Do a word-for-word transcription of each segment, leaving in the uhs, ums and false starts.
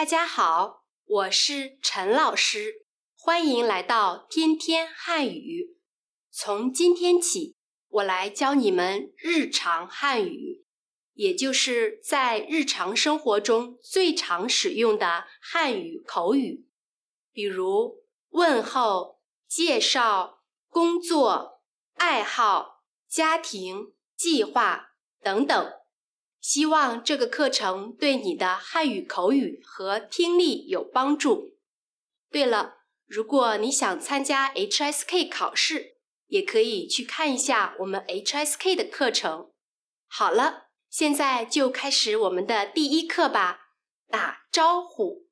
大家好，我是陈老师，欢迎来到天天汉语。从今天起，我来教你们日常汉语，也就是在日常生活中最常使用的汉语口语，比如问候、介绍、工作、爱好、家庭、计划等等。希望这个课程对你的汉语口语和听力有帮助。对了，如果你想参加 H S K 考试，也可以去看一下我们 H S K 的课程。好了，现在就开始我们的第一课吧，打招呼。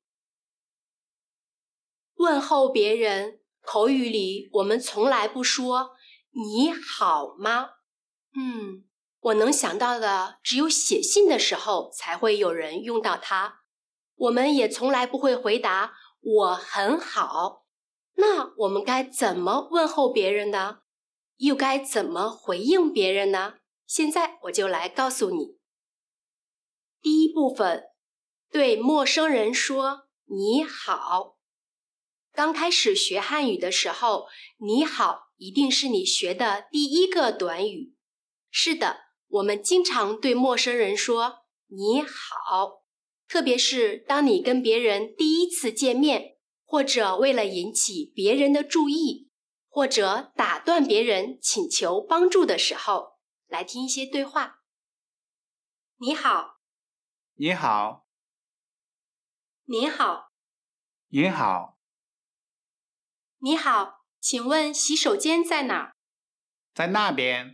问候别人，口语里我们从来不说你好吗？嗯。我能想到的只有写信的时候才会有人用到它。我们也从来不会回答我很好。那我们该怎么问候别人呢？又该怎么回应别人呢？现在我就来告诉你。第一部分，对陌生人说你好。刚开始学汉语的时候，你好一定是你学的第一个短语。是的。我们经常对陌生人说你好，特别是当你跟别人第一次见面，或者为了引起别人的注意，或者打断别人请求帮助的时候。来听一些对话。你好。 你好。 您好。 您好。 你好，请问洗手间在哪儿？ 在那边。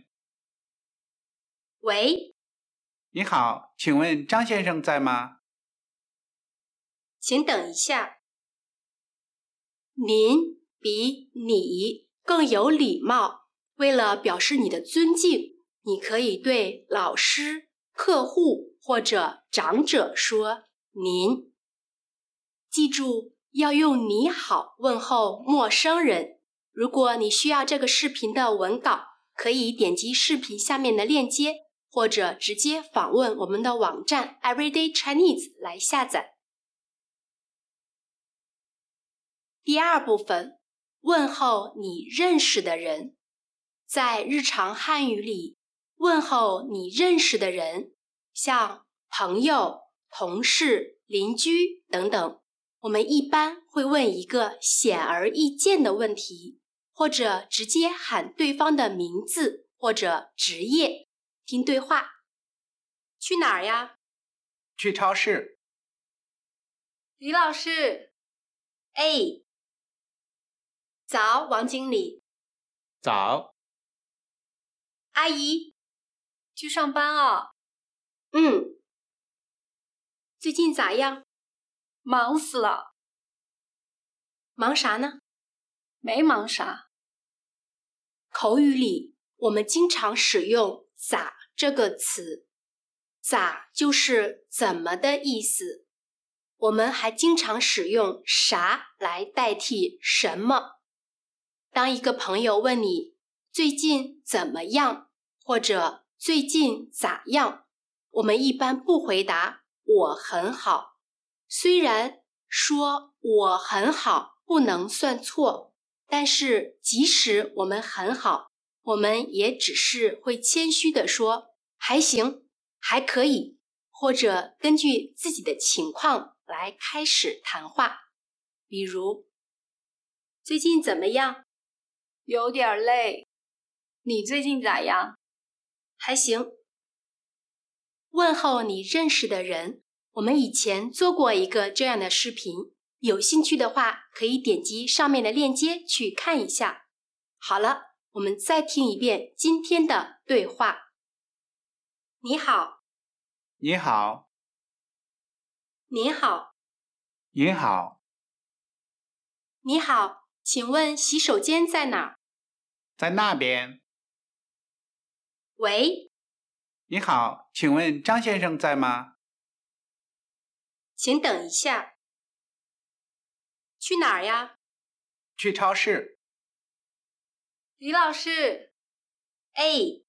喂。 你好，请问张先生在吗？ 请等一下。您比你更有礼貌，为了表示你的尊敬，你可以对老师、客户或者长者说您。记住，要用你好问候陌生人。如果你需要这个视频的文稿，可以点击视频下面的链接，或者直接访问我们的网站 Everyday Chinese 来下载。第二部分，问候你认识的人。在日常汉语里，问候你认识的人，像朋友、同事、邻居等等，我们一般会问一个显而易见的问题，或者直接喊对方的名字或者职业。听对话。去哪儿呀？ 去超市。 李老师。 哎。早，王经理。 早。 阿姨。 去上班啊。 嗯。最近咋样？ 忙死了。 忙啥呢？ 没忙啥。 口语里我们经常使用咋这个词，咋就是怎么的意思。我们还经常使用啥来代替什么。当一个朋友问你最近怎么样，或者最近咋样，我们一般不回答我很好。虽然说我很好不能算错，但是即使我们很好，我们也只是会谦虚地说还行，还可以，或者根据自己的情况来开始谈话。比如，最近怎么样？ 有点累。你最近咋样？ 还行。问候你认识的人，我们以前做过一个这样的视频，有兴趣的话可以点击上面的链接去看一下。好了，我们再听一遍今天的对话。你好。 你好。 您好。 您好。 你好，请问洗手间在哪儿？ 在那边。 喂。 你好，请问张先生在吗？ 请等一下。去哪儿呀？ 去超市。 李老师。 哎。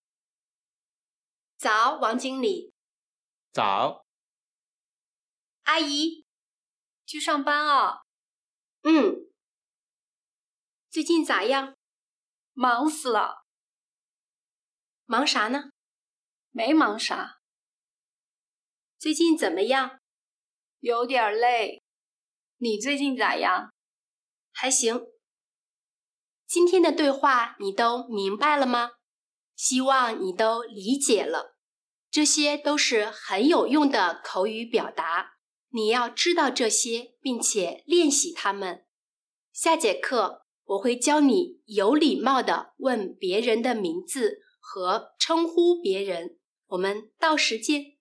早，王经理。 早。 阿姨。 去上班啊。 嗯。最近咋样？ 忙死了。 忙啥呢？ 没忙啥。 最近怎么样？ 有点累。你最近咋样？ 还行。今天的对话你都明白了吗？希望你都理解了。这些都是很有用的口语表达，你要知道这些，并且练习它们。下节课我会教你有礼貌地问别人的名字和称呼别人。我们到时见。